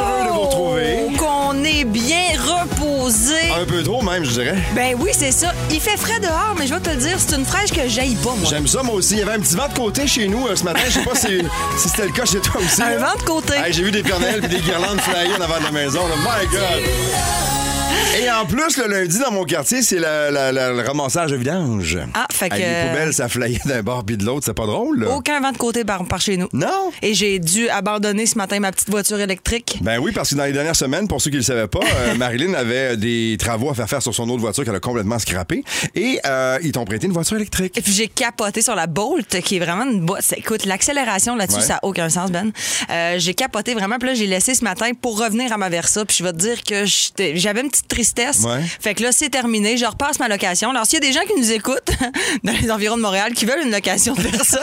heureux de vous retrouver. Qu'on est bien reposé. Un peu trop même, je dirais. Ben oui, c'est ça. Il fait frais dehors, mais je vais te le dire, c'est une fraîche que j'haïs pas, moi. J'aime ça, moi aussi. Il y avait un petit vent de côté chez nous ce matin. Je sais pas si c'était le cas chez toi aussi. Un là. vent de côté. Hey, j'ai vu des Père Noël et des guirlandes flyées en avant de la maison. Là. My God! Et en plus, le lundi, dans mon quartier, c'est le ramassage de vidange. Ah, fait que... Les poubelles, ça flyait d'un bord puis de l'autre. C'est pas drôle, là? Aucun vent de côté par chez nous. Non? Et j'ai dû abandonner ce matin ma petite voiture électrique. Ben oui, parce que dans les dernières semaines, pour ceux qui ne le savaient pas, Marilyn avait des travaux à faire sur son autre voiture qu'elle a complètement scrappée. Et ils t'ont prêté une voiture électrique. Et puis j'ai capoté sur la Bolt, qui est vraiment une écoute, l'accélération là-dessus, Ouais. ça n'a aucun sens, Ben. J'ai capoté vraiment, puis là, j'ai laissé ce matin pour revenir à ma Versa. Puis je vais te dire que j'avais une petite tristesse. Ouais. Fait que là, c'est terminé. Je repasse ma location. Alors, s'il y a des gens qui nous écoutent dans les environs de Montréal qui veulent une location de Versa.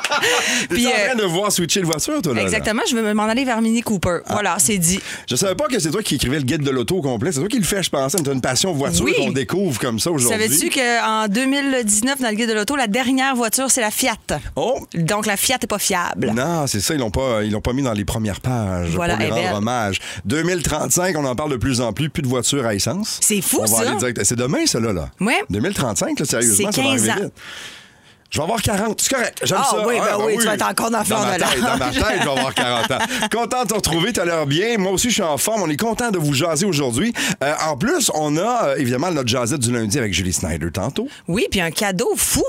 T'es en train de voir switcher de voiture, toi, là? Exactement, je vais m'en aller vers Mini Cooper. Voilà, c'est dit. Je savais pas que c'est toi qui écrivais le guide de l'auto au complet. C'est toi qui le fais, je pensais. Mais t'as une passion voiture Oui. qu'on découvre comme ça aujourd'hui. Savais-tu qu'en 2019, dans le guide de l'auto, la dernière voiture, c'est la Fiat. Oh! Donc, la Fiat n'est pas fiable. Non, c'est ça, ils l'ont pas mis dans les premières pages Voilà, pour lui elle est rendre belle. hommage. 2035, on en parle de plus en plus, plus de voitures à essence. C'est fou, on va ça. aller direct. C'est demain, ça, là. Ouais. 2035, là, sérieusement, C'est ça va 15 arriver ans. vite. Je vais avoir 40. C'est correct. J'aime Ah ça. oui, Ah, oui, tu vas être encore dans le fond Dans ma de tête, l'âge. je vais avoir 40 ans. Content de te retrouver, t'as l'air bien. Moi aussi, je suis en forme. On est content de vous jaser aujourd'hui. En plus, on a évidemment notre jasette du lundi avec Julie Snyder tantôt. Oui, puis un cadeau fou.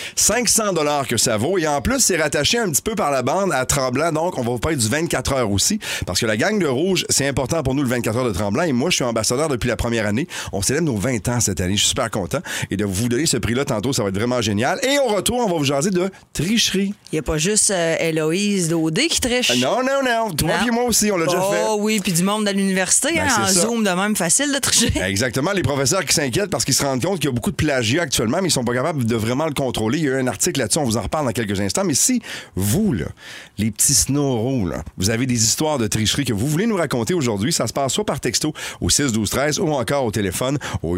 500 $ que ça vaut. Et en plus, c'est rattaché un petit peu par la bande à Tremblant. Donc, on va vous parler du 24 heures aussi. Parce que la gang de Rouge, c'est important pour nous, le 24 heures de Tremblant. Et moi, je suis ambassadeur depuis la première année. On célèbre nos 20 ans cette année. Je suis super content. Et de vous donner ce prix-là tantôt, ça va être vraiment génial. Et au retour, on va vous jaser de tricherie. Il n'y a pas juste Héloïse d'OD qui triche. Non. Toi Non. et moi aussi, on l'a déjà fait. Oh oui, puis du monde de l'université, Ben, en c'est ça. Zoom de même, facile de tricher. Exactement. Les professeurs qui s'inquiètent parce qu'ils se rendent compte qu'il y a beaucoup de plagiat actuellement, mais ils sont pas capables de vraiment le contrôler. Il y a eu un article là-dessus, on vous en reparle dans quelques instants. Mais si vous, là, les petits snorros, là, vous avez des histoires de tricherie que vous voulez nous raconter aujourd'hui, ça se passe soit par texto au 6-12-13 ou encore au téléphone au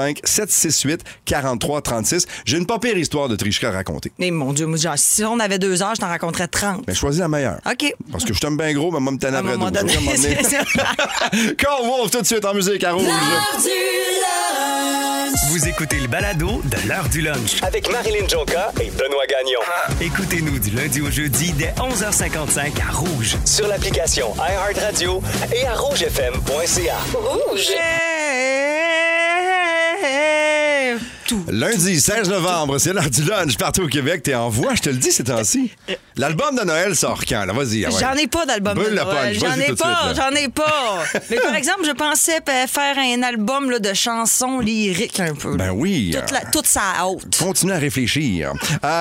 855-768-4336. J'ai une pas pire histoire de tricherie à raconter. Mais mon Dieu, moi, genre, si on avait 2 heures, je t'en raconterais 30. Ben, choisis la meilleure. OK. Parce que je t'aime bien gros, mais moi, me tanner À un après moment 12. donné, c'est ça. Call Wolf tout de suite en musique à Rouge. Vous écoutez le balado de l'heure du lunch avec Marilyn Jonca et Benoît Gagnon. Écoutez-nous du lundi au jeudi dès 11h55 à Rouge sur l'application iHeartRadio et à rougefm.ca. Rouge. Tout. Lundi 16 novembre, c'est l'heure du lunch partout au Québec. T'es en voix, je te le dis ces temps-ci. L'album de Noël sort quand? Là, vas-y. Ah ouais. J'en ai pas d'album de Brûle la Noël. punch, J'en vas-y ai tout de pas, suite, là. j'en ai pas. Mais par exemple, je pensais faire un album là, de chansons lyriques un peu. Ben oui. Toute sa haute. Continue à réfléchir.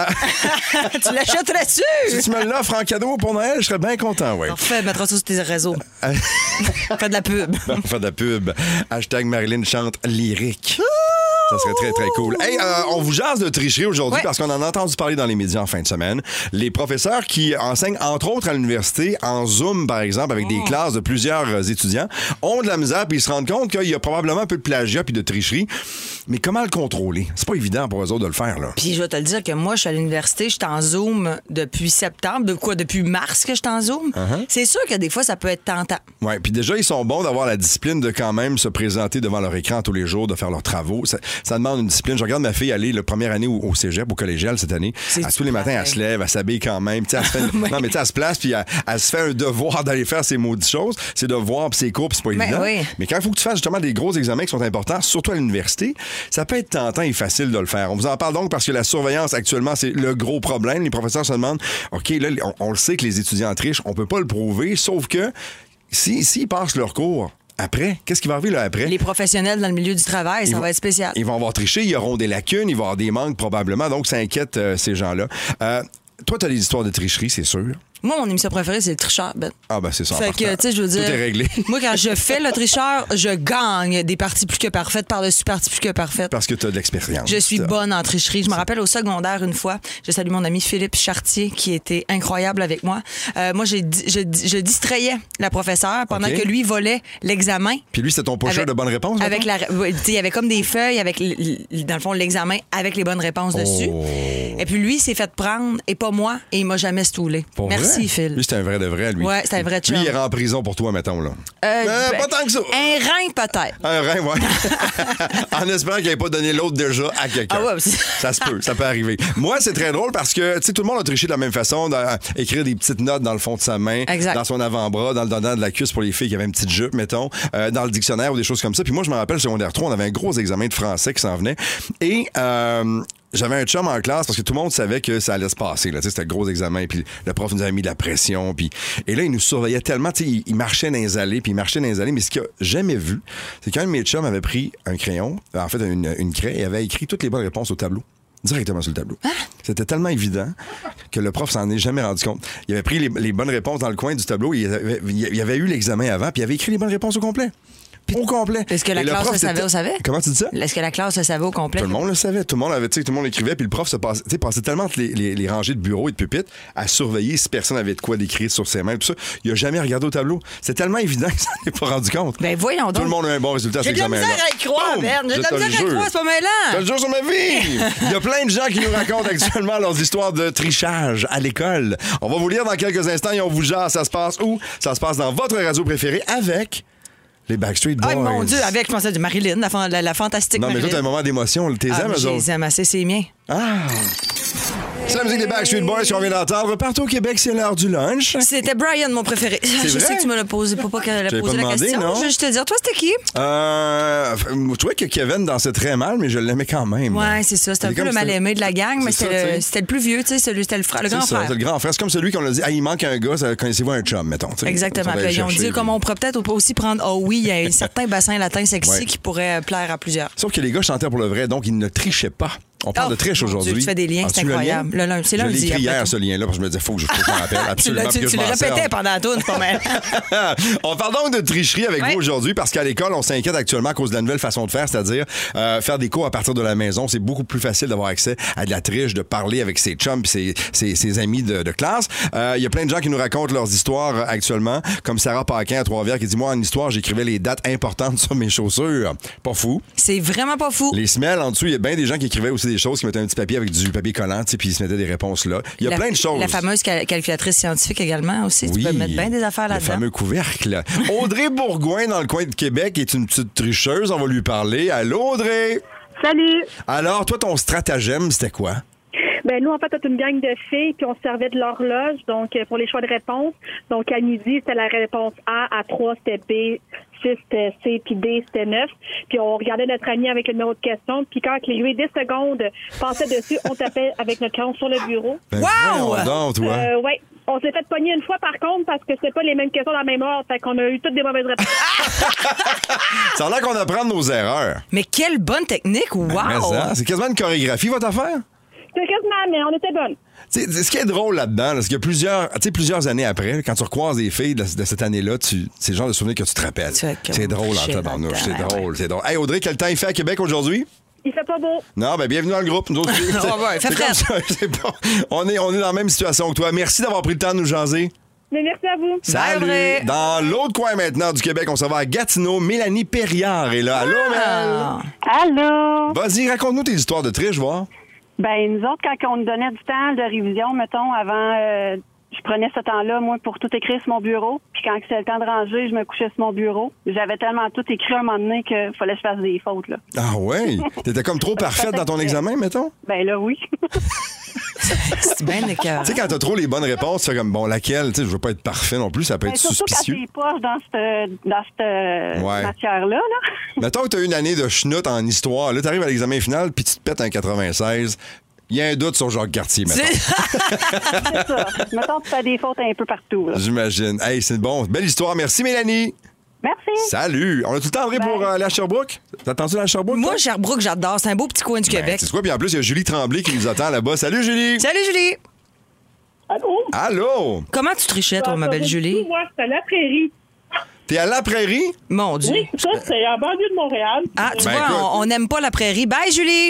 Tu l'achèterais-tu? Si tu me l'offres en cadeau pour Noël, je serais bien content, oui. Parfait, mettra ça sur tes réseaux. Fais de la pub. On fait de la pub. Hashtag Marilyn chante lyrique. Ça serait très, très cool. Hey, on vous jase de tricherie aujourd'hui Ouais. parce qu'on en a entendu parler dans les médias en fin de semaine. Les professeurs qui enseignent, entre autres, à l'université, en Zoom, par exemple, avec des classes de plusieurs étudiants, ont de la misère puis ils se rendent compte qu'il y a probablement un peu de plagiat puis de tricherie. Mais comment le contrôler? C'est pas évident pour eux autres de le faire, là. Puis je vais te le dire que moi, je suis à l'université, je suis en Zoom depuis septembre. Depuis mars que je suis en Zoom. C'est sûr que des fois, ça peut être tentant. Ouais, puis déjà, ils sont bons d'avoir la discipline de quand même se présenter devant leur écran tous les jours, de faire leurs travaux. Ça demande une discipline. Je regarde ma fille aller la première année au cégep, au collégial cette année. Tous les matins, elle se lève, elle s'habille quand même. Tu sais, non, mais tu sais, elle se place, puis elle se fait un devoir d'aller faire ces maudites choses. C'est devoir, puis c'est cours, puis c'est pas évident. Oui. Mais quand il faut que tu fasses justement des gros examens qui sont importants, surtout à l'université, ça peut être tentant et facile de le faire. On vous en parle donc parce que la surveillance, actuellement, c'est le gros problème. Les professeurs se demandent, OK, là, on le sait que les étudiants trichent, on peut pas le prouver, sauf que s'ils passent leur cours, après, qu'est-ce qui va arriver là après? Les professionnels dans le milieu du travail, ça va être spécial. Ils vont avoir triché, ils auront des lacunes, ils vont avoir des manques probablement, donc ça inquiète ces gens-là. Toi, tu as des histoires de tricherie, c'est sûr. Moi, mon émission préférée, c'est le tricheur, Ben. Ah, ben c'est ça. Fait que, tu sais, je veux dire. Tout est réglé. Moi, quand je fais le tricheur, je gagne des parties plus que parfaites par-dessus parties plus que parfaites. Parce que tu as de l'expérience. Je suis bonne en tricherie. Je me rappelle au secondaire une fois, je salue mon ami Philippe Chartier qui était incroyable avec moi. Moi, je distrayais la professeure pendant OK. que lui volait l'examen. Puis lui, c'était ton pocheur Avec- de bonnes réponses? Avec mettons? il y avait comme des feuilles avec, dans le fond, l'examen avec les bonnes réponses dessus. Et puis lui, il s'est fait prendre et pas moi et il m'a jamais stoulé. Pour Merci Merci, Phil. Lui, c'était un vrai de vrai, lui. Ouais, c'était un vrai chum. Lui, il ira en prison pour toi, mettons, là. Pas tant que ça. Un rein, peut-être. Un rein, ouais. En espérant qu'il n'ait pas donné l'autre déjà à quelqu'un. Ah ouais, ça se peut, ça peut arriver. Moi, c'est très drôle parce que, tu sais, tout le monde a triché de la même façon, d'écrire des petites notes dans le fond de sa main, exact. dans son avant-bras, dans le dedans de la cuisse pour les filles qui avaient une petite jupe, mettons, dans le dictionnaire ou des choses comme ça. Puis moi, je me rappelle, secondaire 3, on avait un gros examen de français qui s'en venait. Et j'avais un chum en classe parce que tout le monde savait que ça allait se passer. Là. C'était le gros examen. Puis le prof nous avait mis de la pression. Et là, il nous surveillait tellement. Il marchait dans les allées. Puis il marchait dans les allées. Mais ce qu'il n'a jamais vu, c'est qu'un de mes chums avait pris un crayon, en fait, une craie, et avait écrit toutes les bonnes réponses au tableau. Directement sur le tableau. Hein? C'était tellement évident que le prof s'en est jamais rendu compte. Il avait pris les bonnes réponses dans le coin du tableau. Il avait eu l'examen avant. Puis il avait écrit les bonnes réponses au complet. Au complet. Est-ce que la classe le savait au savait? Comment tu dis ça? Est-ce que la classe le savait au complet? Tout le monde le savait. Tout le monde avait, tout le monde écrivait. Puis le prof passait tellement entre les rangées de bureaux et de pupitres à surveiller si personne avait de quoi d'écrire sur ses mains. Tout ça. Il n'a jamais regardé au tableau. C'est tellement évident qu'il s'en est pas rendu compte. Ben voyons donc. Tout le monde a un bon résultat à cet examen-là. J'ai de la misère à y croire, Ben. J'ai de la misère à y croire à ce moment-là. Je te le jure sur ma vie. Il y a plein de gens qui nous racontent actuellement leurs histoires de trichage à l'école. On va vous lire dans quelques instants et on vous jase. Ça se passe où? Ça se passe dans votre radio préférée avec... les Backstreet Boys. Oh mon Dieu, avec, je pensais, du Marilyn, la fantastique Marilyn. Non, mais toi, t'as un moment d'émotion. T'es aimes, eux autres? Je les aime assez, c'est mien. Ah! C'est la musique des Backstreet Boys qu'on vient d'entendre. Partout au Québec, c'est l'heure du lunch. C'était Brian, mon préféré. Je vrai? sais que tu me l'as posé pour pas qu'elle ait posé la demandé, question. non? Je vais te dire, toi, c'était qui? Je trouvais que Kevin dansait très mal, mais je l'aimais quand même. Ouais, c'est ça. C'était un peu le mal-aimé de la gang, mais c'était le plus vieux, tu sais, c'était le grand frère. C'est le grand frère. C'est comme celui qu'on a dit, il manque un gars, connaissez-vous un chum, mettons. T'sais. Exactement. Puis ils ont dit, comme on pourrait peut-être aussi prendre, il y a un certain bassin latin sexy qui pourrait plaire à plusieurs. Sauf que les gars chantaient pour le vrai, donc ils ne trichaient pas. On parle de triche aujourd'hui. Tu fais des liens, c'est incroyable. C'est lundi. Je l'ai écrit hier, ce lien-là, parce que je me disais, faut que je m'en rappelle absolument. Tu le répétais pendant la tourne, c'est pas mal. On parle donc de tricherie avec vous aujourd'hui, parce qu'à l'école, on s'inquiète actuellement à cause de la nouvelle façon de faire, c'est-à-dire faire des cours à partir de la maison. C'est beaucoup plus facile d'avoir accès à de la triche, de parler avec ses chums et ses amis de classe. Il y a plein de gens qui nous racontent leurs histoires actuellement, comme Sarah Paquin à Trois-Rivières qui dit, moi, en histoire, j'écrivais les dates importantes sur mes chaussures. Pas fou. C'est vraiment pas fou. Les semelles, en dessous, il y a bien des gens qui écrivaient aussi des choses, qui mettaient un petit papier avec du papier collant, puis ils se mettaient des réponses là. Il y a plein de choses. La fameuse calculatrice scientifique également aussi. Oui, tu peux mettre bien des affaires là-dedans. Le fameux couvercle. Audrey Bourgoin, dans le coin de Québec, est une petite tricheuse. On va lui parler. Allô, Audrey? Salut! Alors, toi, ton stratagème, c'était quoi? Ben nous, en fait, on une gang de filles, puis on se servait de l'horloge, donc pour les choix de réponse. Donc, à midi, c'était la réponse A, à 3, c'était B, 6, c'était C, puis D, c'était 9. Puis on regardait notre ami avec le numéro de question, puis quand l'aiguille 10 secondes passait dessus, on tapait avec notre crayon sur le bureau. Ben, wow! Donc, toi. Ouais. On s'est fait pogner une fois, par contre, parce que c'était pas les mêmes questions dans la même ordre. Fait qu'on a eu toutes des mauvaises réponses. Ça a l'air qu'on apprend de nos erreurs. Mais quelle bonne technique! Wow! Ben, c'est quasiment une chorégraphie, votre affaire? C'est quasiment, mais on était bonnes. Ce qui est drôle là-dedans, c'est que plusieurs années après, quand tu recroises des filles de cette année-là, c'est le genre de souvenir que tu te rappelles. C'est drôle en tabarnouche. C'est drôle. Hey Audrey, quel temps il fait à Québec aujourd'hui? Il fait pas beau. Non, ben bienvenue dans le groupe. Nous autres, c'est comme ça. On est dans la même situation que toi. Merci d'avoir pris le temps de nous jaser. Mais merci à vous. Salut! Dans l'autre coin maintenant du Québec, on s'en va à Gatineau. Mélanie Perriard est là. Allô, Mel? Allô? Vas-y, raconte-nous tes histoires de triche, voir. Ben, nous autres, quand on nous donnait du temps de révision, mettons, avant, je prenais ce temps-là, moi, pour tout écrire sur mon bureau. Puis quand c'était le temps de ranger, je me couchais sur mon bureau. J'avais tellement tout écrit à un moment donné qu'il fallait que je fasse des fautes, là. Ah ouais? T'étais comme trop parfaite dans ton examen, mettons? Ben là, oui. C'est bien écœurant. Tu sais, quand t'as trop les bonnes réponses, tu fais comme, bon, laquelle? Tu sais, je veux pas être parfait non plus, ça peut être suspicieux. Surtout quand t'es poche dans cette matière-là, là. Mettons que t'as une année de schnout en histoire. Là, t'arrives à l'examen final, puis tu te pètes un 96. Il y a un doute sur Jacques Cartier, mettons. C'est ça. Mettons que tu fais des fautes un peu partout, là. J'imagine. Hey, c'est bon. Belle histoire. Merci, Mélanie. Merci. Salut. On a tout le temps, André, pour aller à Sherbrooke? T'as attendu à Sherbrooke? Moi, Sherbrooke, j'adore. C'est un beau petit coin du Québec. C'est quoi? Puis en plus, il y a Julie Tremblay qui nous attend là-bas. Salut, Julie. Salut, Julie. Allô? Allô? Comment tu trichais, toi, ma belle Julie? Moi, c'est à la prairie. T'es à la prairie? Mon Dieu. Oui, ça, c'est en banlieue de Montréal. Ah, tu vois, on n'aime pas la prairie. Bye, Julie.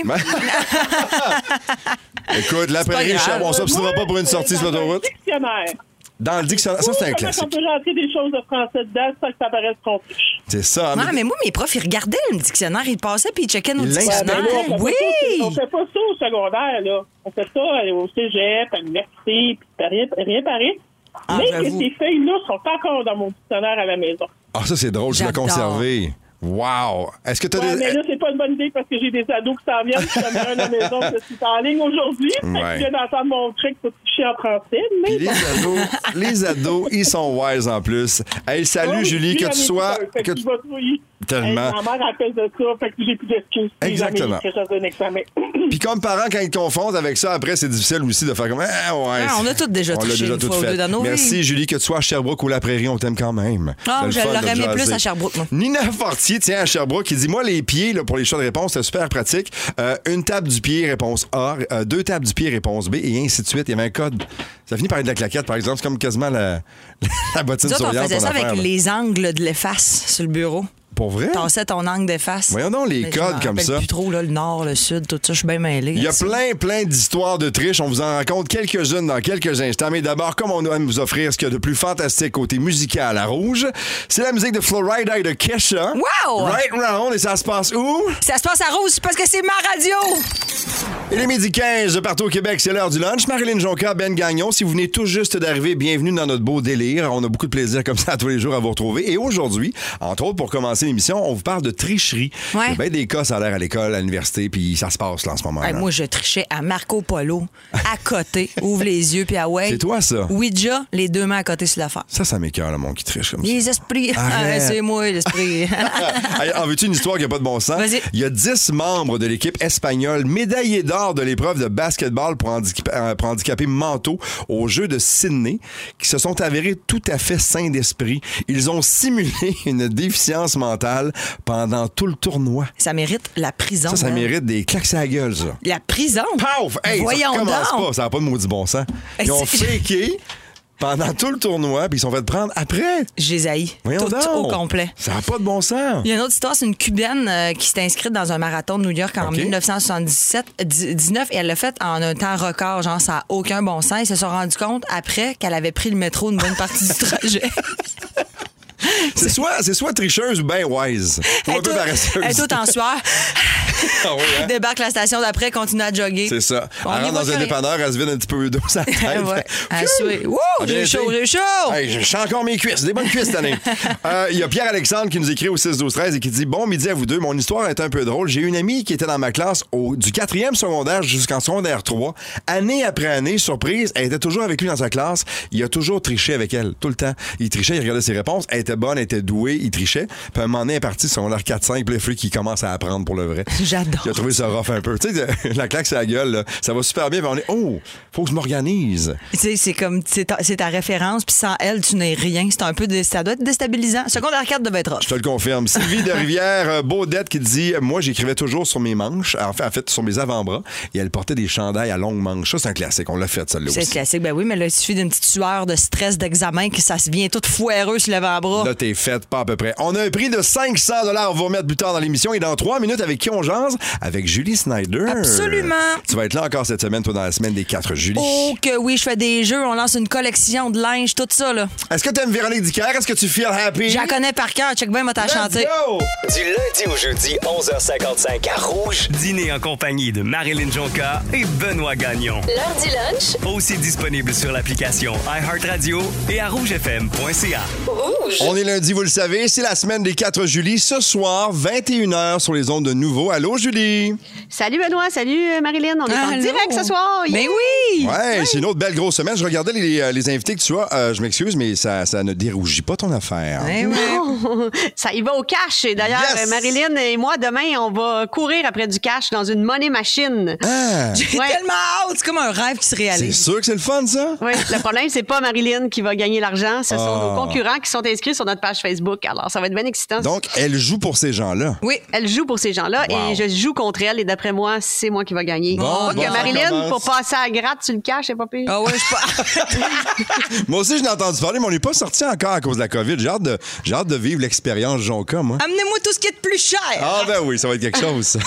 Écoute, la prairie, on s'obstinera pas pour une sortie sur l'autoroute. Dictionnaire. Dans le dictionnaire, ça, c'est un classique. On peut rentrer des choses de français dedans sans que ça paraisse confus. C'est ça. Non, mais moi, mes profs, ils regardaient le dictionnaire, ils passaient puis ils checkaient nos dictionnaires. Oui! On fait pas ça au secondaire, là. On fait ça au cégep, à l'université, puis rien pareil. Ah, Mais j'avoue. que ces feuilles-là sont encore dans mon dictionnaire à la maison. Ah, ça, c'est drôle, tu l'as J'adore. conservé. Wow! Est-ce que tu as Ouais, mais là, c'est pas une bonne idée parce que j'ai des ados qui s'en viennent. J'en ai un à la maison, je suis en ligne aujourd'hui. Fait que je viens d'entendre mon truc pour toucher en français. Mais Puis les ados, ils sont wise en plus. Hey, salut Julie, que tu sois... que tu- Tellement. Ma mère appelle de ça, fait que j'ai plus d'excuses. Exactement. Que je donne un examen. Puis comme parents, quand ils te confondent avec ça, après, c'est difficile aussi de faire comme... Ah, ouais. Ah, on a tous déjà On l'a triché déjà une tout fois ou fait. deux dans nos Merci vies. Julie, que tu sois à Sherbrooke ou La Prairie, on t'aime quand même. Ah, C'est le je fun de l'aurais aimé jaser. plus à Sherbrooke, moi. Nina Fortier, tiens, à Sherbrooke, qui dit, moi, les pieds, là, pour les choix de réponse, c'est super pratique. Une table du pied, réponse A. Deux tables du pied, réponse B, et ainsi de suite. Il y avait un code. Ça finit par être de la claquette, par exemple. C'est comme quasiment la bottine Nous autres, on souriante. faisait ton ça affaire, avec là. les angles de l'efface sur le bureau. Pour vrai? Tassais ton angle d'efface. Voyons donc les Mais je codes m'en comme rappelle ça. plus trop, là, le nord, le sud, tout ça, je suis bien mêlée. Il y a là-dessus. plein d'histoires de triche. On vous en raconte quelques-unes dans quelques instants. Mais d'abord, comme on aime vous offrir ce qu'il y a de plus fantastique côté musical à Rouge, c'est la musique de Florida et de Kesha. Wow! Right Round. Et ça se passe où? Ça se passe à Rouge parce que c'est ma radio! Il est midi 15 partout au Québec, c'est l'heure du lunch. Marilyn Jonca, Ben Gagnon, si vous venez tout juste d'arriver, bienvenue dans notre beau délire. On a beaucoup de plaisir comme ça tous les jours à vous retrouver. Et aujourd'hui, entre autres, pour commencer l'émission, on vous parle de tricherie. Ouais. Il y a bien des cas, ça a l'air à l'école, à l'université, puis ça se passe là en ce moment. Hey, moi, je trichais à Marco Polo, à côté. Ouvre les yeux, puis à ouais. C'est toi, ça? Ouija, les deux mains à côté sur l'affaire. Ça m'écoeure, le monde qui triche comme ça. Les esprits. Arrête. C'est moi, l'esprit. Hey, en veux-tu une histoire qui n'a pas de bon sens? Vas-y. Il y a 10 membres de l'équipe espagnole médaillés d'or de l'épreuve de basketball pour handicapés mentaux aux Jeux de Sydney qui se sont avérés tout à fait sains d'esprit. Ils ont simulé une déficience mentale pendant tout le tournoi. Ça mérite la prison. Ça hein. mérite des claques à la gueule, ça. La prison? Paf! Hey, Voyons ça recommence donc. pas. Ça n'a pas de maudit bon sens. Ils ont C'est- faké pendant tout le tournoi puis ils sont fait prendre après. Je les haïs. Voyons Tout donc. au complet. Ça n'a pas de bon sens. Il y a une autre histoire, c'est une Cubaine qui s'est inscrite dans un marathon de New York en OK. 1919 et elle l'a fait en un temps record. Genre, ça n'a aucun bon sens. Ils se sont rendus compte après qu'elle avait pris le métro une bonne partie du trajet. C'est soit tricheuse ou bien wise. Ou un peu paresseuse. Elle est toute en sueur. Ah oui, hein? Débarque la station d'après, continue à jogger. C'est ça. On Elle y rentre va dans un carré. dépanneur, elle se vide un petit peu d'eau sur la tête. Ouais. Elle Pfiou! suit. Wouh, Ça a bien j'ai été. chaud, j'ai chaud. Hey, je sens encore mes cuisses. Des bonnes cuisses cette année. Il y a Pierre-Alexandre qui nous écrit au 6-12-13 et qui dit « Bon midi à vous deux. Mon histoire est un peu drôle. J'ai une amie qui était dans ma classe du 4e secondaire jusqu'en secondaire 3. Année après année, surprise, elle était toujours avec lui dans sa classe. Il a toujours triché avec elle, tout le temps. Il trichait, il regardait ses réponses. Elle était bonne, elle était douée, il trichait. Puis à un moment donné, elle est partie secondaire 4-5, puis le fruit qui commence à apprendre pour le vrai. J'adore. Il a trouvé ça rough un peu. Tu sais, la claque, c'est la gueule. Là. Ça va super bien. Puis on est, oh, faut que je m'organise. Tu sais, c'est comme, c'est ta référence, puis sans elle, tu n'es rien. C'est un peu, ça doit être déstabilisant. Secondaire 4 devait être rough. Je te le confirme. Sylvie de Rivière-Baudette qui dit moi, j'écrivais toujours sur mes manches, en fait, sur mes avant-bras, et elle portait des chandails à longues manches. Ça, c'est un classique. On l'a fait, celle-là C'est aussi. classique, ben oui, mais là, il suffit d'une petite sueur de stress d'examen que ça se vient tout foireux sur l'avant-bras. Là, t'es faite, pas à peu près. On a un prix de 500 $. On va remettre plus tard dans l'émission. Et dans 3 minutes, avec qui on jase? Avec Julie Snyder. Absolument. Tu vas être là encore cette semaine, toi, dans la semaine des 4 Julie. Oh que oui, je fais des jeux, on lance une collection de linge, tout ça, là. Est-ce que t'aimes Véronique Dicker? Est-ce que tu feel happy? Je la connais par cœur, check bien, moi, t'as Let's chanté. go! Du lundi au jeudi, 11h55 à Rouge. Dîner en compagnie de Marilyn Jonca et Benoît Gagnon. L'heure du lunch. Aussi disponible sur l'application iHeartRadio et à rougefm.ca. Rouge. On est lundi, vous le savez, c'est la semaine des 4 Julie. Ce soir, 21h sur les ondes de Nouveau. Allô, Julie? Salut Benoît, salut Marilyn. On est en Allô? direct ce soir. Ben Yeah! oui! Ouais, c'est une autre belle grosse semaine. Je regardais les invités que tu as. Je m'excuse, mais ça ne dérougit pas ton affaire. Eh oui. Ça y va au cash. Et d'ailleurs, Yes! Marilyn et moi, demain, on va courir après du cash dans une money machine. Ah, J'ai Ouais. tellement hâte, c'est comme un rêve qui se c'est réalise. sûr que c'est le fun, ça? Oui, le problème, c'est pas Marilyn qui va gagner l'argent. Ce sont Ah. nos concurrents qui sont inscrits sur notre page Facebook. Alors, ça va être bien excitant. Donc, elle joue pour ces gens-là. Oui. Elle joue pour ces gens-là Wow. et je joue contre elle. Et d'après moi, c'est moi qui va gagner. Bon, Donc, bon, ça Marilyn, commence. pour passer à la gratte, tu le caches, c'est pas pire. Ah ouais, je pas. Moi aussi, je l'ai entendu parler, mais on n'est pas sorti encore à cause de la COVID. J'ai hâte de vivre l'expérience Jonca, moi. Amenez-moi tout ce qui est de plus cher. Ah ben oui, ça va être quelque chose, ça.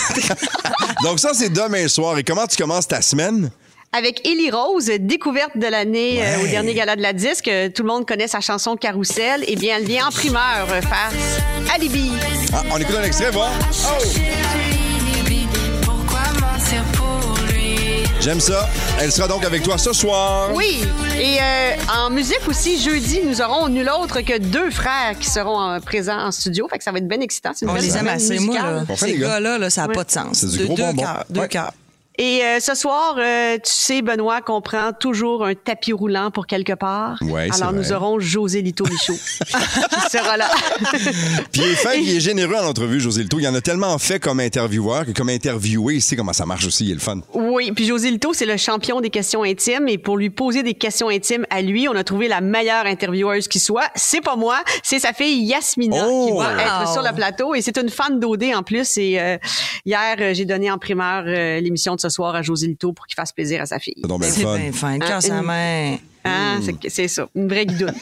Donc ça, c'est demain soir. Et comment tu commences ta semaine? Avec Élie Rose, découverte de l'année Ouais. au dernier gala de la disque. Tout le monde connaît sa chanson Carousel. Eh bien, elle vient en primeur face Alibi. Ah, on écoute un extrait, voir. Oh! Pourquoi mentir pour lui? J'aime ça. Elle sera donc avec toi ce soir. Oui, et en musique aussi, jeudi, nous aurons nul autre que 2 frères qui seront présents en studio. Fait que ça va être bien excitant. C'est une On belle les aime semaine assez, moi. Là. Bon, Ces gars-là, ça n'a pas de sens. C'est du gros bonbon. Deux cœurs. Et ce soir, tu sais, Benoît, qu'on prend toujours un tapis roulant pour quelque part. Ouais, c'est Alors, nous vrai. aurons José Lito Michaud qui sera là. Puis il est fin, il est généreux en entrevue, José Lito. Il en a tellement fait comme intervieweur que comme interviewé, il sait comment ça marche aussi. Il est le fun. Oui, puis José Lito, c'est le champion des questions intimes. Et pour lui poser des questions intimes à lui, on a trouvé la meilleure intervieweuse qui soit. C'est pas moi, c'est sa fille Yasmina qui va être sur le plateau. Et c'est une fan d'OD en plus. Et hier, j'ai donné en primeur l'émission de ce soir à José Lito pour qu'il fasse plaisir à sa fille. C'est donc bien C'est le fun. bien fin. Cœur sa main. C'est ça, une vraie guidoune.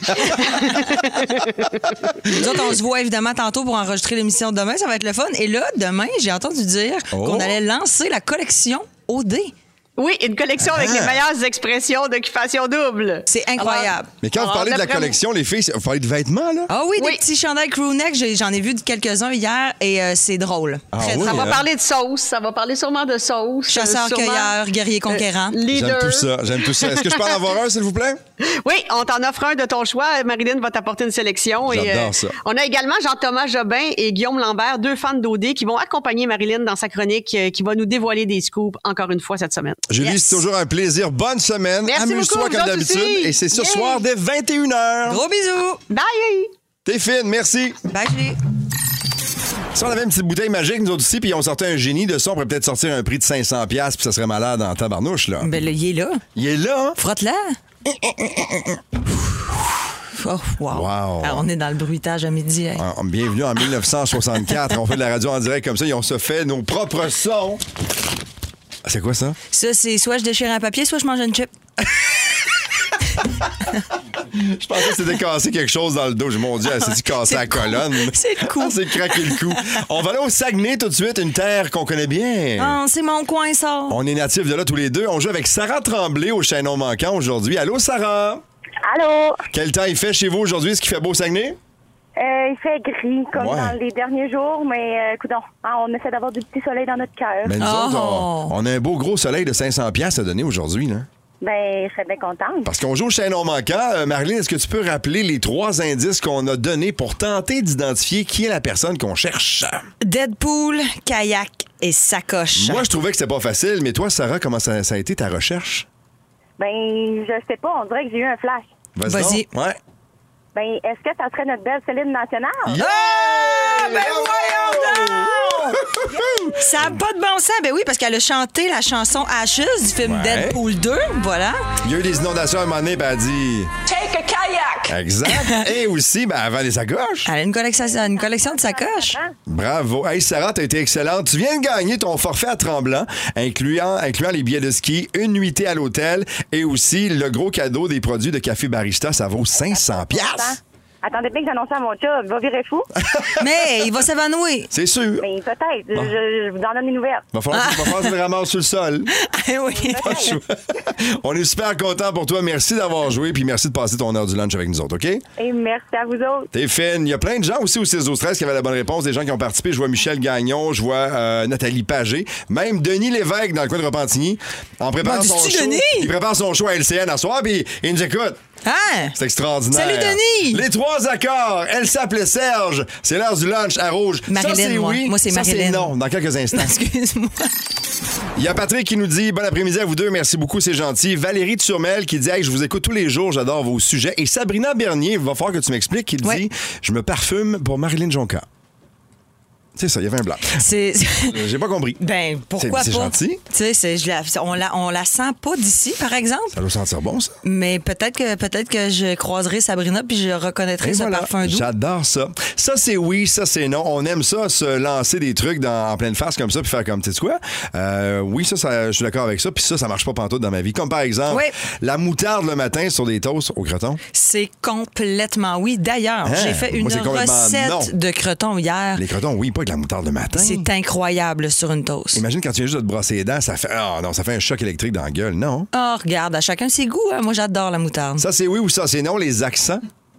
Nous autres, on se voit évidemment tantôt pour enregistrer l'émission de demain. Ça va être le fun. Et là, demain, j'ai entendu dire qu'on allait lancer la collection OD. Oui, une collection avec les meilleures expressions d'occupation double. C'est incroyable. Mais quand vous parlez de la collection, les filles, vous parlez de vêtements, là? Ah oui, des petits chandails crewneck. J'en ai vu quelques-uns hier et c'est drôle. Ça va parler de sauce. Ça va parler sûrement de sauce. Chasseur-cueilleur, guerrier-conquérant. Leader. J'aime tout ça. Est-ce que je peux en avoir un, s'il vous plaît? Oui, on t'en offre un de ton choix. Marilyn va t'apporter une sélection. J'adore ça. On a également Jean-Thomas Jobin et Guillaume Lambert, 2 fans d'OD qui vont accompagner Marilyn dans sa chronique qui va nous dévoiler des scoops encore une fois cette semaine. Julie, c'est toujours un plaisir. Bonne semaine. Merci Amuse-toi beaucoup, comme vous autres d'habitude. aussi. Et c'est ce soir dès 21h. Gros bisous. Bye! T'es fine, merci. Bye, Julie. Si on avait une petite bouteille magique, nous autres aussi, puis on sortait un génie de ça, on pourrait peut-être sortir un prix de 500$, puis ça serait malade en tabarnouche, là. Ben, là, il est là. Il est là, hein? Frotte-la. Oh, wow. Alors, on est dans le bruitage à midi. Hein. Bienvenue en 1964. On fait de la radio en direct comme ça et on se fait nos propres sons. C'est quoi ça? Ça, c'est soit je déchire un papier, soit je mange une chip. Je pensais que c'était cassé quelque chose dans le dos. Mon Dieu, elle s'est cassé la colonne. C'est le coup. C'est craqué le cou. On va aller au Saguenay tout de suite, une terre qu'on connaît bien. Ah, c'est mon coin, ça. On est natifs de là tous les deux. On joue avec Sarah Tremblay au Chaînon Manquant aujourd'hui. Allô, Sarah? Allô? Quel temps il fait chez vous aujourd'hui? Est-ce qu'il fait beau au Saguenay? Il fait gris, comme dans les derniers jours, mais coudonc, on essaie d'avoir du petit soleil dans notre cœur. Mais nous autres, on a un beau gros soleil de 500$ à donner aujourd'hui, là. Ben, je serais bien contente. Parce qu'on joue au Chaînon Manquant. Marilyn, est-ce que tu peux rappeler les 3 indices qu'on a donnés pour tenter d'identifier qui est la personne qu'on cherche? Deadpool, kayak et sacoche. Moi, je trouvais que c'était pas facile, mais toi, Sarah, comment ça a été ta recherche? Ben, je sais pas, on dirait que j'ai eu un flash. Vas-y. Donc. Ouais. Ben, est-ce que ça serait notre belle Céline nationale? Yeah! Ben voyons donc! Ça n'a pas de bon sens. Ben oui, parce qu'elle a chanté la chanson Ashes du film Deadpool 2. Voilà. Il y a eu des inondations à un moment donné, ben elle a dit... Take a kayak! Exact. Et aussi, ben, avant les sacoches. Elle a une collection de sacoches. Bravo. Hey, Sarah, t'as été excellente. Tu viens de gagner ton forfait à Tremblant, incluant les billets de ski, une nuitée à l'hôtel et aussi le gros cadeau des produits de Café Barista. Ça vaut 500$. Attendez bien que j'annonce à mon chat, il va virer fou. Mais il va s'évanouir. C'est sûr. Mais peut-être. Je vous en donne des nouvelles. Va falloir que tu le ramasses sur le sol. Oui. Pas le choix. On est super contents pour toi. Merci d'avoir joué puis merci de passer ton heure du lunch avec nous autres, OK? Et merci à vous autres. T'es fine. Il y a plein de gens aussi au 6-12-13 qui avaient la bonne réponse. Des gens qui ont participé. Je vois Michel Gagnon, je vois Nathalie Pagé, même Denis Lévesque dans le coin de Repentigny. En préparant son show. Denis? Il prépare son show à LCN à soir puis il nous écoute. Hein? C'est extraordinaire. Salut, Denis! Les 3 accords. Elle s'appelait Serge. C'est l'heure du lunch à Rouge. Marilyn, ça, c'est moi. oui. Moi, c'est ça, Marilyn. c'est non. Dans quelques instants. Excuse-moi. Il y a Patrick qui nous dit bon après-midi à vous deux, merci beaucoup, c'est gentil. Valérie Turmel qui dit hey, je vous écoute tous les jours, j'adore vos sujets. Et Sabrina Bernier, il va falloir que tu m'expliques, qui dit je me parfume pour Marilyn Jonca. C'est ça, il y avait un blanc. J'ai pas compris. Ben, pourquoi c'est pas? gentil. Tu sais, on la sent pas d'ici, par exemple. Ça doit sentir bon, ça. Mais peut-être que je croiserai Sabrina puis je reconnaîtrai ce parfum doux. J'adore ça. Ça, c'est oui, ça, c'est non. On aime ça, se lancer des trucs en pleine face comme ça puis faire comme, tu sais quoi? Oui, ça, je suis d'accord avec ça. Puis ça marche pas pantoute dans ma vie. Comme par exemple, la moutarde le matin sur des toasts au croton. C'est complètement oui. D'ailleurs, j'ai fait une recette de croton hier. Les crotons, oui, pas avec la moutarde le matin. C'est incroyable sur une toast. Imagine quand tu viens juste de te brosser les dents, ça fait un choc électrique dans la gueule, non? Oh, regarde, à chacun ses goûts. Hein? Moi, j'adore la moutarde. Ça, c'est oui ou ça, c'est non, les accents?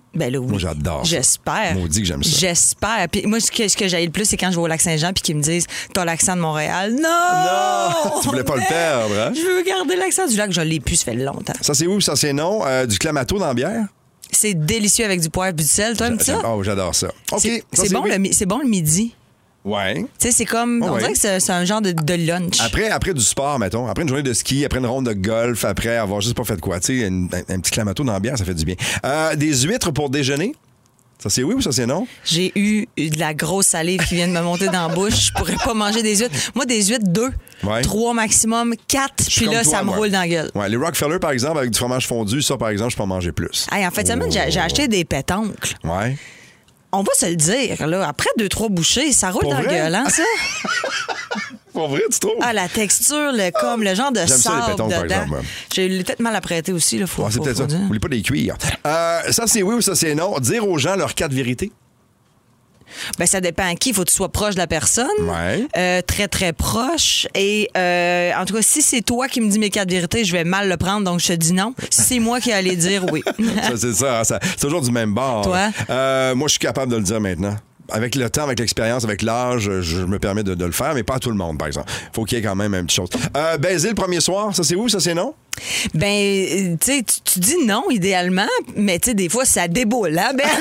Ben là, oui. Moi, j'adore ça. J'espère. Maudit que j'aime ça. J'espère. Puis moi, ce que j'aille le plus, c'est quand je vais au Lac-Saint-Jean puis qu'ils me disent « T'as l'accent de Montréal. » Non! Tu voulais pas le perdre, hein? Je veux garder l'accent du lac. Je l'ai plus, ça fait longtemps. Ça, c'est où? Ça, c'est non. Du clamato dans la bière? C'est délicieux avec du poivre et du sel. Toi, aimes ça? Oh, j'adore ça. OK. Ça, C'est bon, oui. c'est bon le midi. Ouais. Tu sais, c'est comme. On dirait que c'est un genre de lunch. Après du sport, mettons. Après une journée de ski, après une ronde de golf, après avoir juste pas fait de quoi. Tu sais, un petit clamato dans la bière, ça fait du bien. Des huîtres pour déjeuner? Ça, c'est oui ou ça, c'est non? J'ai eu de la grosse salive qui vient de me monter dans la bouche. Je pourrais pas manger des huîtres. Moi, des huîtres, 2, 3 maximum, 4, puis là, ça me roule dans la gueule. Ouais, les Rockefeller, par exemple, avec du fromage fondu, ça, par exemple, je peux en manger plus. Hey, en fait, j'ai acheté des pétoncles. Ouais. On va se le dire, là. Après 2-3 bouchées, ça roule Pour dans la vrai? gueule, hein, ça? Pour vrai, tu trouves? Ah, la texture, comme le genre de J'aime ça, les sable pétoncles, par dedans. exemple, ouais. J'ai peut-être mal apprêté aussi, là. C'est peut-être ça. N'oublie pas des cuirs. Ça, c'est oui ou ça, c'est non? Dire aux gens leurs 4 vérités? Ben, ça dépend à qui. Il faut que tu sois proche de la personne. Ouais. Très, très proche. Et en tout cas, si c'est toi qui me dis mes 4 vérités, je vais mal le prendre, donc je te dis non. Si c'est moi qui allais dire oui. Ça, c'est ça. C'est toujours du même bord. Toi? Moi, je suis capable de le dire maintenant. Avec le temps, avec l'expérience, avec l'âge, je me permets de le faire, mais pas à tout le monde, par exemple. Faut qu'il y ait quand même une petite chose. Baiser le premier soir, ça c'est où, ça c'est non? Ben, tu sais, tu dis non, idéalement, mais tu sais, des fois, ça déboule, hein, Ben?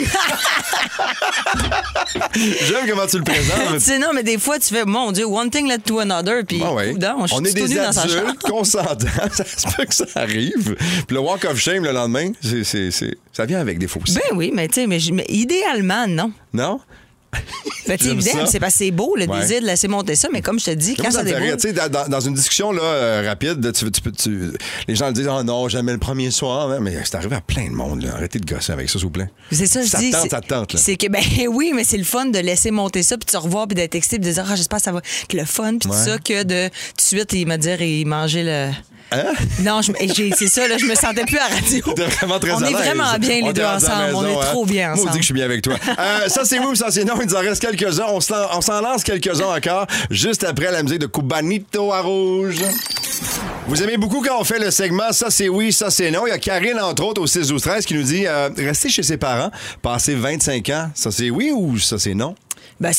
J'aime comment tu le présentes. Tu sais, non, mais des fois, tu fais, mon Dieu, one thing led to another, puis on est des adultes consentants, ça se peut que ça arrive. Puis le walk of shame le lendemain, ça vient avec des faux signes. Ben oui, mais tu sais, mais idéalement, non. Non? Ben, évidemment, c'est parce que c'est beau, le désir de laisser monter ça, mais comme je te dis, quand ça déboule... Tu sais, dans une discussion là, rapide, les gens le disent « Oh non, jamais le premier soir. » Mais c'est arrivé à plein de monde. Là. Arrêtez de gosser avec ça, s'il vous plaît. C'est ça, je dis. Ça tente. C'est que, ben oui, mais c'est le fun de laisser monter ça, puis de se revoir, puis d'être excité, puis de dire « Ah, j'espère que ça va être le fun, puis tout ça, que de tout de suite, il me dire et manger le... » Hein? Non, c'est ça, là, je me sentais plus à la radio. T'es vraiment très On est vraiment bien les deux ensemble. On est trop bien ensemble. Moi, on dit que je suis bien avec toi. Ça, c'est oui ou ça, c'est non? Il nous en reste quelques-uns. On s'en lance quelques-uns encore, juste après la musique de Cubanito à Rouge. Vous aimez beaucoup quand on fait le segment « Ça, c'est oui, ça, c'est non ». Il y a Karine, entre autres, au 6-12-13, qui nous dit rester chez ses parents, passer 25 ans, ça, c'est oui ou ça, c'est non? Ben,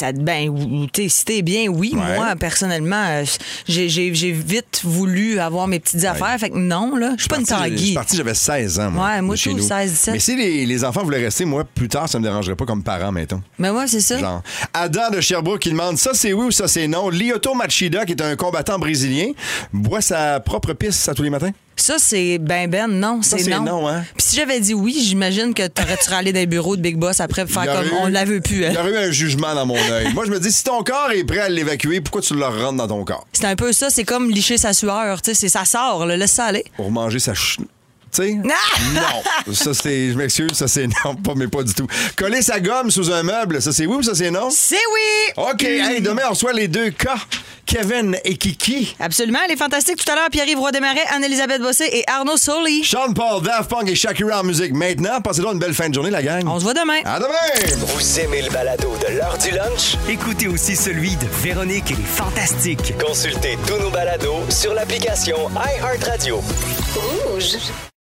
si t'es bien, oui. Ouais. Moi, personnellement, j'ai vite voulu avoir mes petites affaires. Fait que non, là, je suis pas une Tanguy. Je suis parti, j'avais 16 ans, moi. Ouais, moi, chez je nous. 16, 17. Mais si les enfants voulaient rester, moi, plus tard, ça me dérangerait pas comme parent, mettons. Mais ouais, c'est ça. Genre, Adam de Sherbrooke qui demande ça c'est oui ou ça c'est non. Lyoto Machida, qui est un combattant brésilien, boit sa propre pisse à tous les matins. Ça, c'est non, Ça, c'est c'est non. non, hein? Puis si j'avais dit oui, j'imagine que t'aurais-tu râlé dans les bureaux de Big Boss après pour faire comme on la veut plus. Il y aurait eu un jugement dans mon œil. Moi, je me dis, si ton corps est prêt à l'évacuer, pourquoi tu le rentres dans ton corps? C'est un peu ça, c'est comme licher sa sueur, tu sais, ça sort, là, laisse ça aller. Pour manger sa tu sais? Non. Ça, je m'excuse, ça, c'est non, mais pas du tout. Coller sa gomme sous un meuble, ça, c'est oui ou ça, c'est non? C'est oui! OK, hey, demain, on reçoit les 2 cas, Kevin et Kiki. Absolument, elle est fantastique. Tout à l'heure, Pierre-Yves Roy-Desmarais, Anne-Elisabeth Bossé et Arnaud Soli. Sean Paul, Daft Punk et Shakira en musique. Maintenant, passez-donc une belle fin de journée, la gang. On se voit demain. À demain! Vous aimez le balado de l'heure du lunch? Écoutez aussi celui de Véronique et les Fantastiques. Consultez tous nos balados sur l'application iHeartRadio. Rouge.